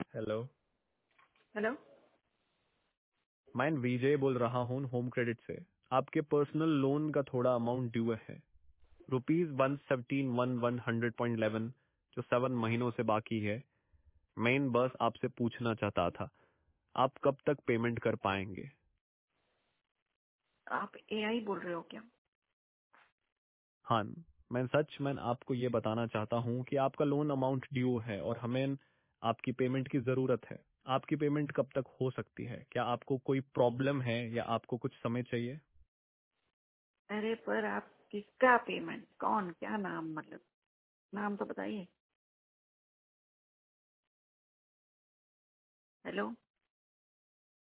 Hello. Hello. मैं विजय बोल रहा हूँ होम क्रेडिट से। आपके पर्सनल लोन का थोड़ा अमाउंट ड्यू है, ₹117,100.11, जो 7 महीनों से बाकी है। मैं बस आपसे पूछना चाहता था, आप कब तक पेमेंट कर पाएंगे? आप एआई बोल रहे हो क्या? हाँ, मैं आपको ये बताना चाहता हूँ कि आपका लोन अमाउंट ड्यू है और हमें आपकी पेमेंट की जरूरत है। आपकी पेमेंट कब तक हो सकती है? क्या आपको कोई प्रॉब्लम है या आपको कुछ समय चाहिए? अरे पर आप किसका पेमेंट, कौन, क्या नाम, मतलब नाम तो बताइए। हेलो।